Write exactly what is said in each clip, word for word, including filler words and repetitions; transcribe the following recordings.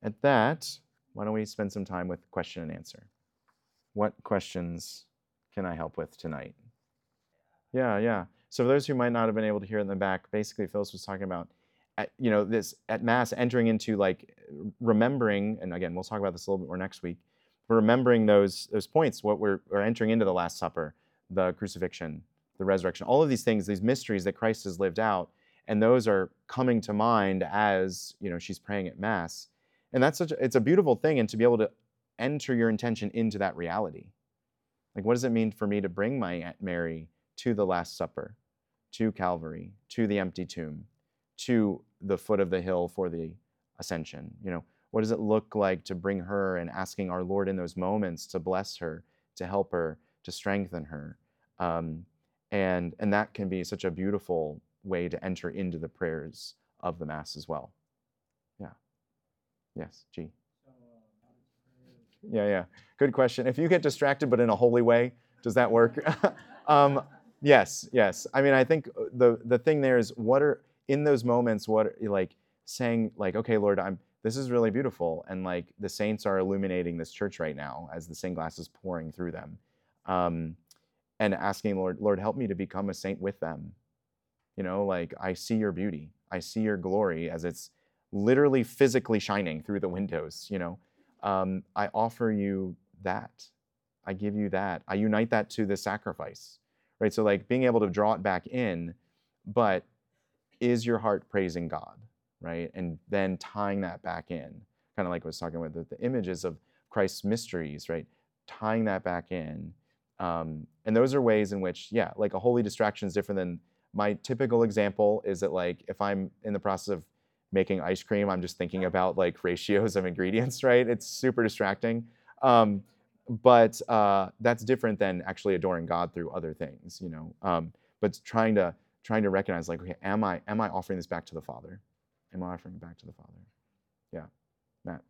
at that, why don't we spend some time with question and answer? What questions can I help with tonight? Yeah, yeah. So for those who might not have been able to hear it in the back, basically Phyllis was talking about, at, you know, this at Mass entering into like remembering, and again, we'll talk about this a little bit more next week. We're remembering those those points, what we're, we're entering into the Last Supper, the crucifixion, the resurrection, all of these things, these mysteries that Christ has lived out, and those are coming to mind as, you know, she's praying at Mass. And that's such a, it's a beautiful thing, and to be able to enter your intention into that reality. Like, what does it mean for me to bring my Aunt Mary to the Last Supper, to Calvary, to the empty tomb, to the foot of the hill for the ascension? You know, what does it look like to bring her and asking our Lord in those moments to bless her, to help her, to strengthen her? Um, and, and that can be such a beautiful way to enter into the prayers of the Mass as well. Yeah. Yes, G. Yeah, yeah. Good question. If you get distracted, but in a holy way, does that work? um, yes, yes. I mean, I think the the thing there is, what are in those moments? What are, like saying, like, okay, Lord, I'm. This is really beautiful, and like the saints are illuminating this church right now as the stained glass is pouring through them, um, and asking, Lord, Lord, help me to become a saint with them. You know, like I see your beauty, I see your glory as it's literally physically shining through the windows. You know. Um, I offer you that. I give you that. I unite that to the sacrifice, right? So like being able to draw it back in, but is your heart praising God, right? And then tying that back in, kind of like I was talking about the, the images of Christ's mysteries, right? Tying that back in. Um, and those are ways in which, yeah, like a holy distraction is different than my typical example is that like if I'm in the process of making ice cream, I'm just thinking about like ratios of ingredients, right? It's super distracting. Um, but uh, that's different than actually adoring God through other things, you know. Um, but trying to trying to recognize, like, okay, am I am I offering this back to the Father? Am I offering it back to the Father? Yeah, Matt.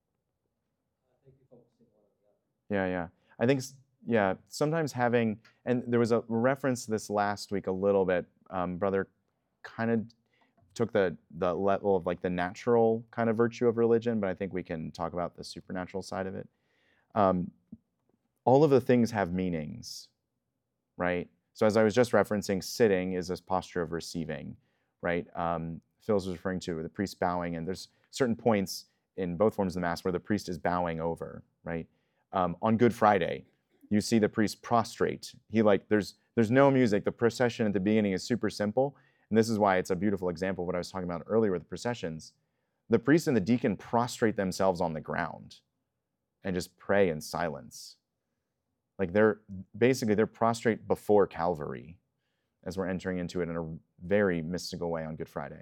Yeah, yeah. I think yeah. Sometimes having, and there was a reference to this last week a little bit. Um, brother, kind of took the the level of like the natural kind of virtue of religion, but I think we can talk about the supernatural side of it. Um, all of the things have meanings, right? So as I was just referencing, sitting is this posture of receiving, right? Um, Phil's was referring to the priest bowing, and there's certain points in both forms of the Mass where the priest is bowing over, right? Um, on Good Friday, you see the priest prostrate. He like there's there's no music. The procession at the beginning is super simple, and this is why it's a beautiful example of what I was talking about earlier with the processions. The priest and the deacon prostrate themselves on the ground and just pray in silence. Like they're basically they're prostrate before Calvary as we're entering into it in a very mystical way on Good Friday.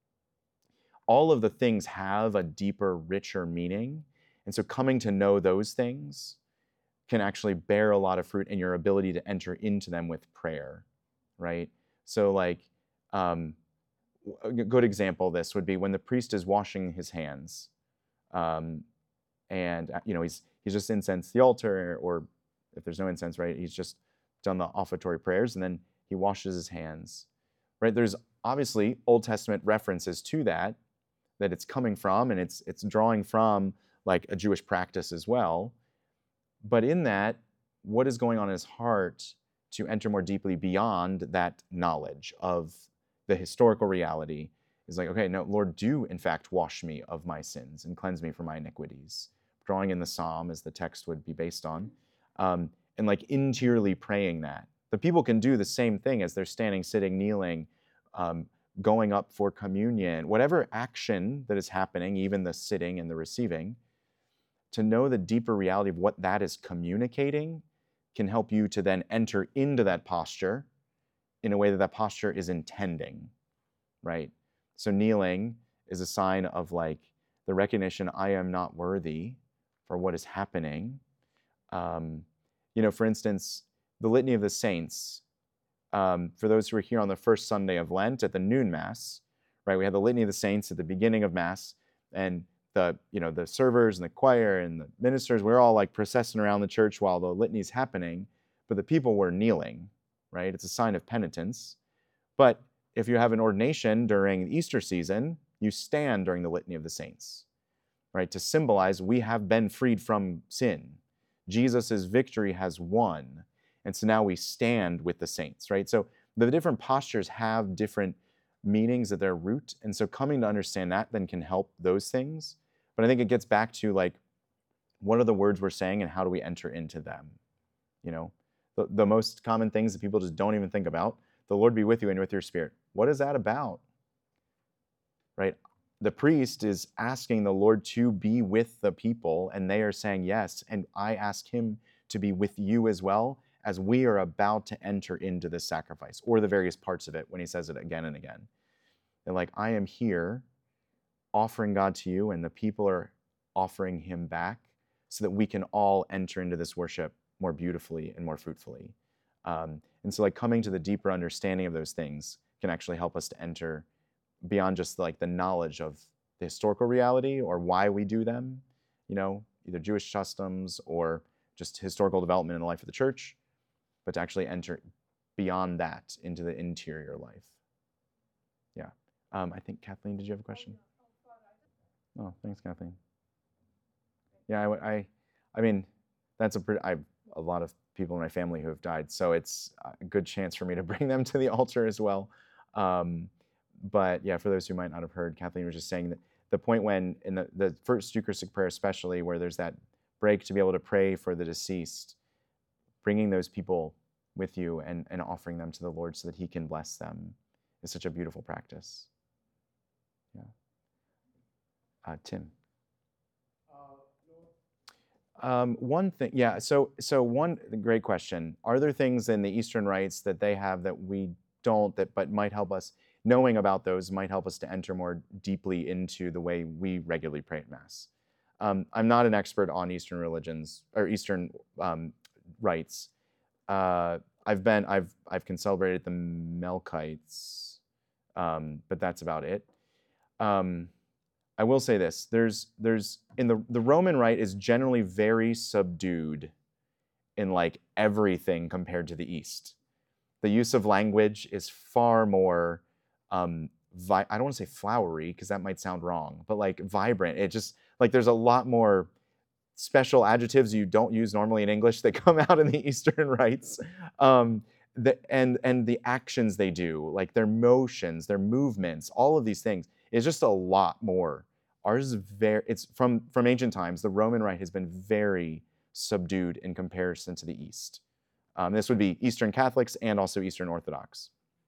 All of the things have a deeper, richer meaning. And so coming to know those things can actually bear a lot of fruit in your ability to enter into them with prayer, right? So like, um, a good example of this would be when the priest is washing his hands, um, and you know he's he's just incensed the altar, or if there's no incense, right, he's just done the offertory prayers, and then he washes his hands, right? There's obviously Old Testament references to that, that it's coming from, and it's it's drawing from like a Jewish practice as well. But in that, what is going on in his heart to enter more deeply beyond that knowledge of the historical reality is like, okay, no, Lord, do in fact wash me of my sins and cleanse me from my iniquities. Drawing in the psalm as the text would be based on, um, and like interiorly praying that. The people can do the same thing as they're standing, sitting, kneeling, um, going up for communion, whatever action that is happening, even the sitting and the receiving, to know the deeper reality of what that is communicating can help you to then enter into that posture in a way that that posture is intending, right? So kneeling is a sign of like the recognition, I am not worthy for what is happening. Um, you know, for instance, the Litany of the Saints, um, for those who are here on the first Sunday of Lent at the noon Mass, right? We have the Litany of the Saints at the beginning of Mass, and the, you know, the servers and the choir and the ministers, we're all like processing around the church while the litany is happening, but the people were kneeling, right? It's a sign of penitence. But if you have an ordination during the Easter season, you stand during the Litany of the Saints. right? To symbolize we have been freed from sin. Jesus' victory has won. And so now we stand with the saints, right? So the different postures have different meanings at their root. And so coming to understand that then can help those things. But I think it gets back to like, what are the words we're saying and how do we enter into them? You know, the, the most common things that people just don't even think about. The Lord be with you and with your spirit. What is that about? Right? The priest is asking the Lord to be with the people, and they are saying yes. And I ask him to be with you as well, as we are about to enter into this sacrifice, or the various parts of it when he says it again and again. And like, I am here offering God to you, and the people are offering him back so that we can all enter into this worship more beautifully and more fruitfully. Um, and so like coming to the deeper understanding of those things can actually help us to enter beyond just like the knowledge of the historical reality or why we do them, you know, either Jewish customs or just historical development in the life of the church, but to actually enter beyond that into the interior life. Yeah. Um, I think, Kathleen, did you have a question? Oh, thanks, Kathleen. Yeah, I, I, I mean, that's a pretty, I have a lot of people in my family who have died, so it's a good chance for me to bring them to the altar as well. Um, but yeah, for those who might not have heard, Kathleen was just saying that the point when, in the, the first Eucharistic prayer especially, where there's that break to be able to pray for the deceased, bringing those people with you and, and offering them to the Lord so that he can bless them is such a beautiful practice. Yeah. Uh, Tim. Um, one thing, yeah, so so one great question. Are there things in the Eastern rites that they have that we don't, that but might help us, knowing about those might help us to enter more deeply into the way we regularly pray at Mass? Um, I'm not an expert on Eastern religions, or Eastern um, rites. Uh, I've been, I've, I've celebrated the Melkites, um, but that's about it. Um, I will say this, there's, there's, in the, the Roman rite is generally very subdued in like everything compared to the East. The use of language is far more, um, vi- I don't want to say flowery because that might sound wrong, but like vibrant. It just, like there's a lot more special adjectives you don't use normally in English that come out in the Eastern rites. Um, the, and, and the actions they do, like their motions, their movements, all of these things, is just a lot more. Ours is very, it's from, from ancient times, the Roman rite has been very subdued in comparison to the East. Um, this would be Eastern Catholics and also Eastern Orthodox.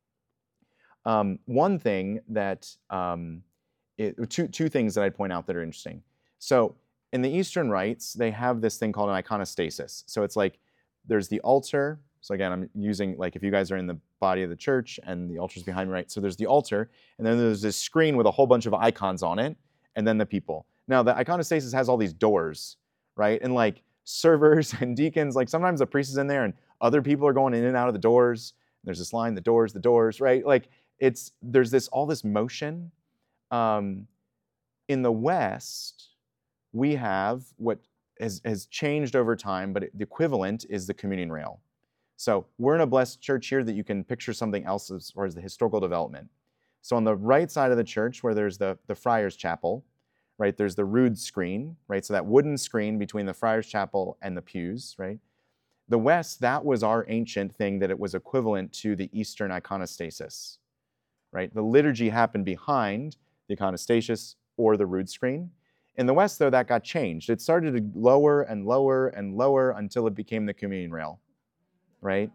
Um, one thing that, um, it, two, two things that I'd point out that are interesting. So in the Eastern rites, they have this thing called an iconostasis. So it's like, there's the altar. So again, I'm using, like if you guys are in the body of the church and the altar's behind me, right? So there's the altar, and then there's this screen with a whole bunch of icons on it, and then the people. Now the iconostasis has all these doors, right? And like servers and deacons, like sometimes the priest is in there and other people are going in and out of the doors. There's this line, the doors, the doors, right? Like it's, there's this, all this motion. Um, in the West, we have what has, has changed over time, but the equivalent is the communion rail. So we're in a blessed church here that you can picture something else as far as the historical development. So on the right side of the church, where there's the, the friar's chapel, right, there's the rood screen, right, so that wooden screen between the friar's chapel and the pews, right? The West, that was our ancient thing that it was equivalent to the Eastern iconostasis, right? The liturgy happened behind the iconostasis or the rood screen. In the West, though, that got changed. It started to lower and lower and lower until it became the communion rail, right?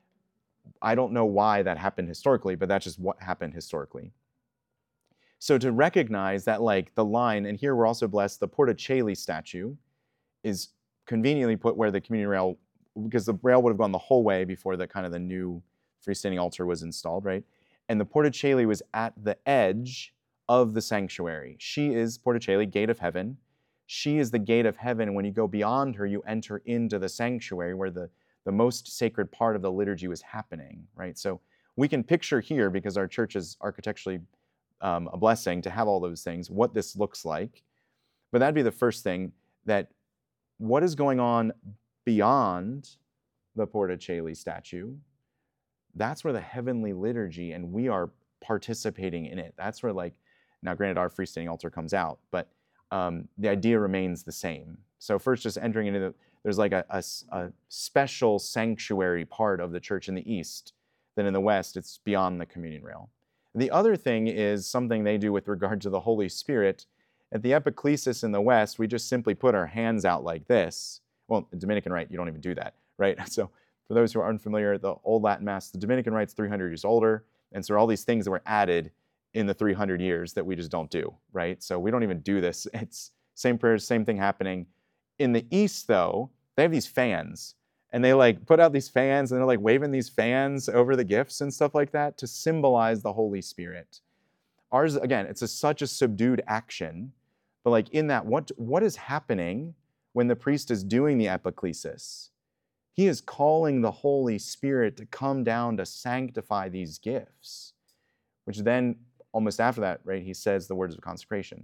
I don't know why that happened historically, but that's just what happened historically. So to recognize that, like, the line, and here we're also blessed, the Porta Coeli statue is conveniently put where the communion rail, because the rail would have gone the whole way before the kind of the new freestanding altar was installed, right? And the Porta Coeli was at the edge of the sanctuary. She is Porta Coeli, gate of heaven. She is the gate of heaven, and when you go beyond her, you enter into the sanctuary where the, the most sacred part of the liturgy was happening, right? So we can picture here, because our church is architecturally um, a blessing to have all those things, what this looks like. But that'd be the first thing, that what is going on beyond the Porta Coeli statue, that's where the heavenly liturgy, and we are participating in it. That's where, like, now granted our freestanding altar comes out, but um, the idea remains the same. So first, just entering into the, there's like a, a, a special sanctuary part of the church in the East. Then in the West, it's beyond the communion rail. The other thing is something they do with regard to the Holy Spirit. At the epiclesis in the West, we just simply put our hands out like this. Well, the Dominican Rite, you don't even do that, right? So for those who are unfamiliar, the Old Latin Mass, the Dominican Rite's three hundred years older, and so all these things that were added in the three hundred years that we just don't do, right? So we don't even do this. It's same prayers, same thing happening. In the East, though, they have these fans, and they like put out these fans, and they're like waving these fans over the gifts and stuff like that to symbolize the Holy Spirit. Ours, again, it's a, such a subdued action, but like in that, what what is happening when the priest is doing the epiclesis? He is calling the Holy Spirit to come down to sanctify these gifts, which then, almost after that, right, he says the words of consecration.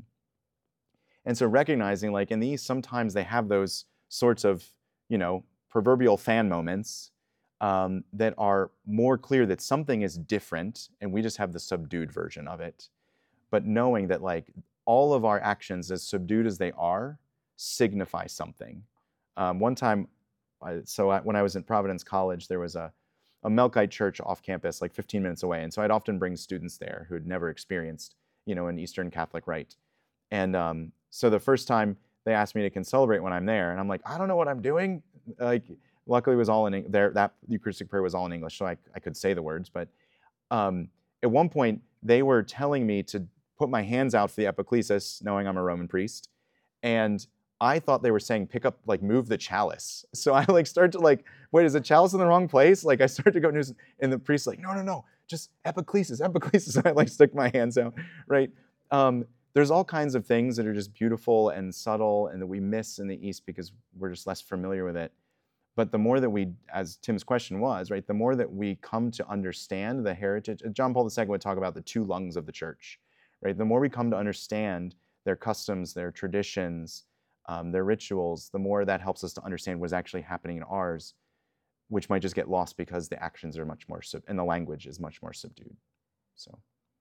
And so recognizing, like in the East, sometimes they have those sorts of, you know, proverbial fan moments um, that are more clear that something is different, and we just have the subdued version of it. But knowing that, like, all of our actions, as subdued as they are, signify something. Um, one time, I, so I, when I was in Providence College, there was a, a Melkite church off campus, like fifteen minutes away. And so I'd often bring students there who had never experienced, you know, an Eastern Catholic rite. And um, so the first time they asked me to concelebrate when I'm there, and I'm like, I don't know what I'm doing. Like, luckily it was all in there. That Eucharistic prayer was all in English, so I, I could say the words. But um, at one point, they were telling me to put my hands out for the epiclesis, knowing I'm a Roman priest. And I thought they were saying, pick up, like, move the chalice. So I like start to like, wait, is the chalice in the wrong place? Like I start to go, and the priest's like, no, no, no, just epiclesis, epiclesis. And I like stick my hands out, right? Um, there's all kinds of things that are just beautiful and subtle and that we miss in the East because we're just less familiar with it. But the more that we, as Tim's question was, right, the more that we come to understand the heritage, John Paul the Second would talk about the two lungs of the church, right? The more we come to understand their customs, their traditions, um, their rituals, the more that helps us to understand what's actually happening in ours, which might just get lost because the actions are much more, sub- and the language is much more subdued. So,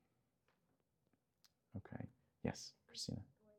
okay. Yes, Christina.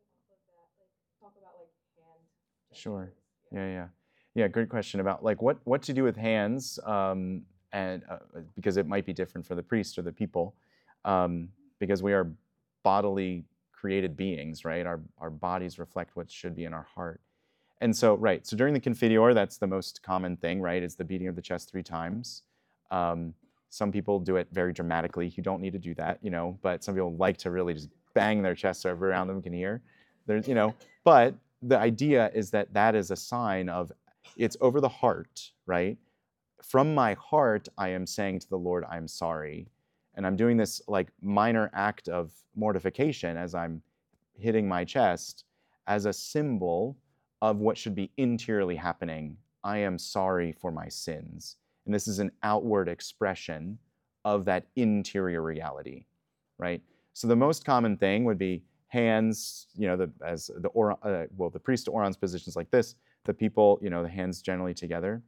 Sure. Yeah, yeah. Yeah, great question about like what, what to do with hands, um, and uh, because it might be different for the priest or the people, um, because we are bodily created beings, right? Our, our bodies reflect what should be in our heart. And so, right, so during the Confiteor, that's the most common thing, right, is the beating of the chest three times. Um, some people do it very dramatically. You don't need to do that, you know, but some people like to really just bang their chest so everyone around them can hear. There's, you know, but the idea is that that is a sign of, it's over the heart, right? From my heart, I am saying to the Lord, I'm sorry. And I'm doing this like minor act of mortification as I'm hitting my chest as a symbol of what should be interiorly happening. I am sorry for my sins. And this is an outward expression of that interior reality, right? So the most common thing would be hands, you know, the, as the, or, uh, well, the priest to orans positions like this, the people, you know, the hands generally together.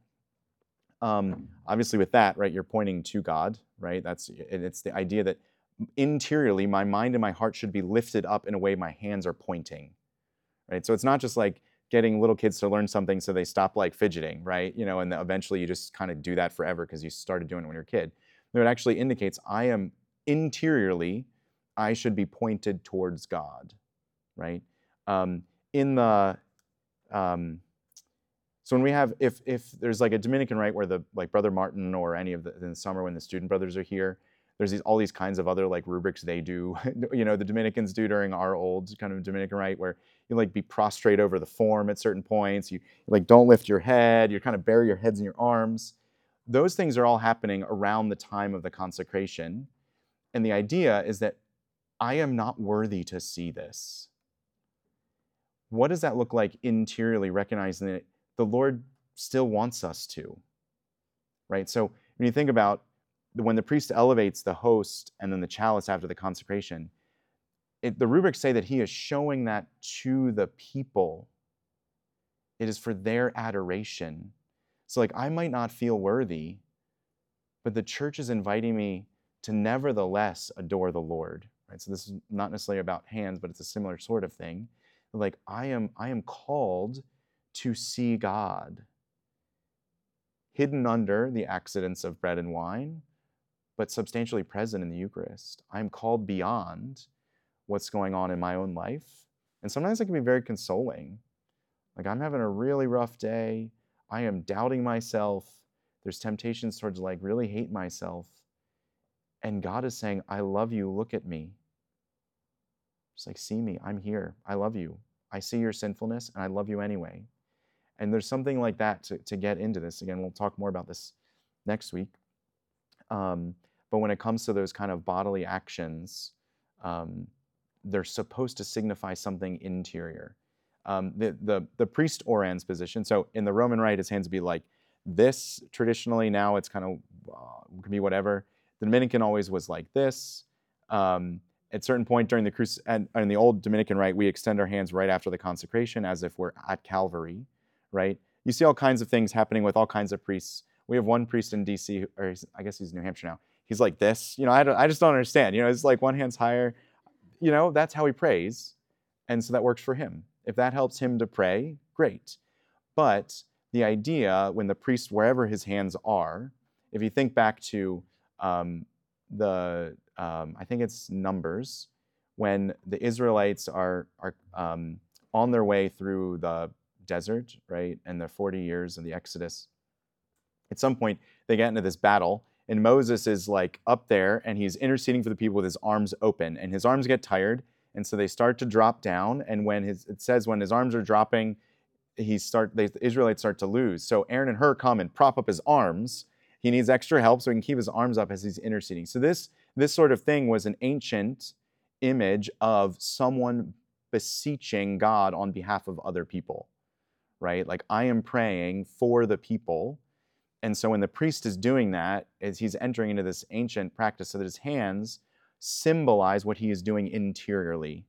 Um, obviously with that, right, you're pointing to God, right? That's, and it's the idea that interiorly, my mind and my heart should be lifted up in a way my hands are pointing, right? So it's not just like getting little kids to learn something so they stop like fidgeting, right? You know, and eventually you just kind of do that forever because you started doing it when you're a kid. No, it actually indicates I am interiorly, I should be pointed towards God, right? Um, in the, um, so when we have, if if there's like a Dominican rite where the, like Brother Martin or any of the, in the summer when the student brothers are here, there's these, all these kinds of other like rubrics they do, you know, the Dominicans do during our old kind of Dominican rite where you like be prostrate over the form at certain points, you like don't lift your head, you kind of bury your heads in your arms. Those things are all happening around the time of the consecration. And the idea is that I am not worthy to see this. What does that look like interiorly, recognizing that the Lord still wants us to, right? So when you think about when the priest elevates the host and then the chalice after the consecration, it, the rubrics say that he is showing that to the people. It is for their adoration. So like I might not feel worthy, but the church is inviting me to nevertheless adore the Lord, right? So this is not necessarily about hands, but it's a similar sort of thing. Like, I am, I am called to see God hidden under the accidents of bread and wine, but substantially present in the Eucharist. I'm called beyond what's going on in my own life. And sometimes it can be very consoling. Like, I'm having a really rough day. I am doubting myself. There's temptations towards like really hate myself. And God is saying, I love you. Look at me. Just like, see me. I'm here. I love you. I see your sinfulness and I love you anyway. And there's something like that to, to get into this. Again, we'll talk more about this next week. Um, but when it comes to those kind of bodily actions, um, they're supposed to signify something interior. Um, the, the, the priest orans position, so in the Roman Rite, his hands would be like this traditionally. Now it's kind of, uh, can be whatever. The Dominican always was like this. Um, at a certain point during the cruci- and, and in the old Dominican Rite, we extend our hands right after the consecration as if we're at Calvary, right? You see all kinds of things happening with all kinds of priests. We have one priest in D C, or I guess he's in New Hampshire now. He's like this. You know, I, don't, I just don't understand. You know, it's like one hand's higher. You know, that's how he prays. And so that works for him. If that helps him to pray, great. But the idea, when the priest, wherever his hands are, if you think back to um, the, um, I think it's Numbers, when the Israelites are, are um, on their way through the desert, right, and the forty years of the Exodus, at some point they get into this battle, and Moses is like up there, and he's interceding for the people with his arms open, and his arms get tired, and so they start to drop down. And when his, it says when his arms are dropping, he start they, the Israelites start to lose. So Aaron and Hur come and prop up his arms. He needs extra help so he can keep his arms up as he's interceding. So this this sort of thing was an ancient image of someone beseeching God on behalf of other people, right? Like, I am praying for the people. And so when the priest is doing that, is he's entering into this ancient practice so that his hands symbolize what he is doing interiorly.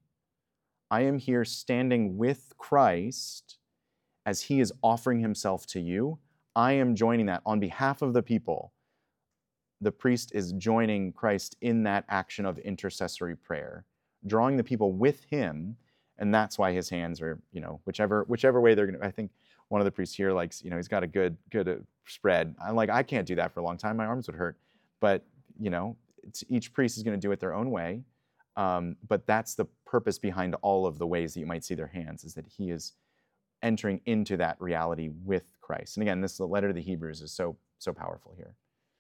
I am here standing with Christ as he is offering himself to you. I am joining that on behalf of the people. The priest is joining Christ in that action of intercessory prayer, drawing the people with him. And that's why his hands are, you know, whichever whichever way they're going to, I think one of the priests here likes, you know, he's got a good, good uh, spread. I'm like, I can't do that for a long time. My arms would hurt. But, you know, it's, each priest is going to do it their own way. Um, but that's the purpose behind all of the ways that you might see their hands, is that he is entering into that reality with Christ. And again, this the letter to the Hebrews is so, so powerful here.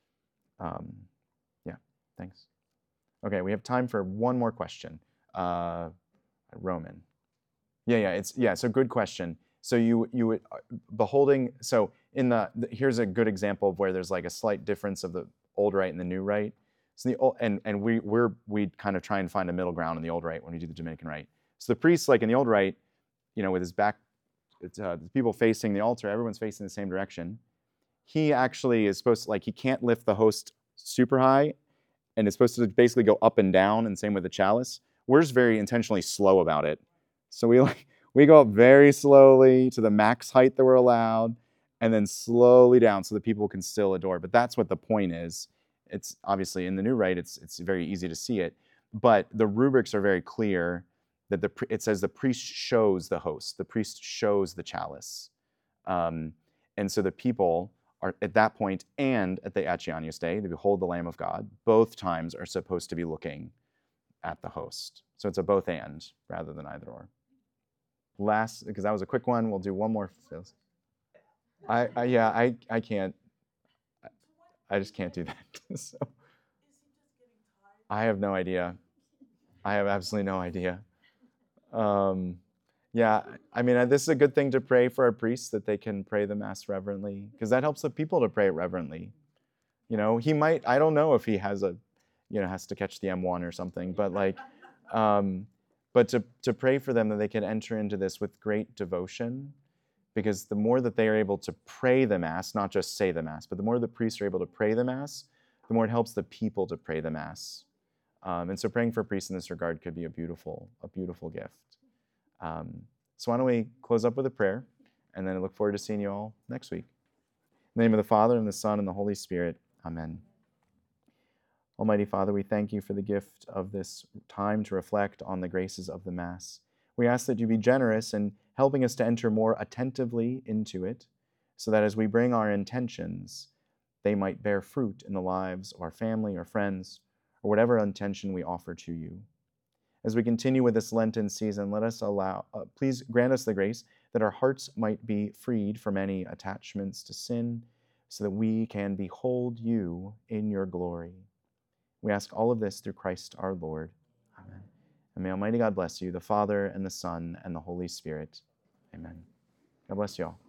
Um, yeah, thanks. Okay, we have time for one more question. Uh, Roman. Yeah, yeah, it's yeah. So good question. So you you would beholding. So in the, the here's a good example of where there's like a slight difference of the old rite and the new rite. So the old, and and we we're we kind of try and find a middle ground in the old rite when we do the Dominican rite. So the priest, like in the old rite, you know, with his back, it's, uh, the people facing the altar, everyone's facing the same direction. He actually is supposed to, like, he can't lift the host super high, and it's supposed to basically go up and down, and same with the chalice. We're just very intentionally slow about it. So we like we go up very slowly to the max height that we're allowed, and then slowly down so that people can still adore. But that's what the point is. It's obviously in the new rite, it's it's very easy to see it, but the rubrics are very clear that the it says the priest shows the host, the priest shows the chalice, um, and so the people are at that point and at the Accianius Day, they behold the Lamb of God. Both times are supposed to be looking at the host. So it's a both and rather than either or. Last, because that was a quick one, we'll do one more. I, I yeah, I, I can't. I just can't do that. So I have no idea. I have absolutely no idea. Um, yeah, I mean, this is a good thing to pray for our priests, that they can pray the Mass reverently, because that helps the people to pray it reverently. You know, he might, I don't know if he has a, you know, has to catch the M one or something, but like, um, but to, to pray for them that they can enter into this with great devotion, because the more that they are able to pray the Mass, not just say the Mass, but the more the priests are able to pray the Mass, the more it helps the people to pray the Mass. Um, and so praying for priests in this regard could be a beautiful, a beautiful gift. Um, so why don't we close up with a prayer, and then I look forward to seeing you all next week. In the name of the Father, and the Son, and the Holy Spirit. Amen. Almighty Father, we thank you for the gift of this time to reflect on the graces of the Mass. We ask that you be generous in helping us to enter more attentively into it, so that as we bring our intentions, they might bear fruit in the lives of our family or friends, or whatever intention we offer to you. As we continue with this Lenten season, let us allow, uh, please grant us the grace that our hearts might be freed from any attachments to sin, so that we can behold you in your glory. We ask all of this through Christ our Lord. Amen. And may Almighty God bless you, the Father, and the Son, and the Holy Spirit. Amen. God bless you all.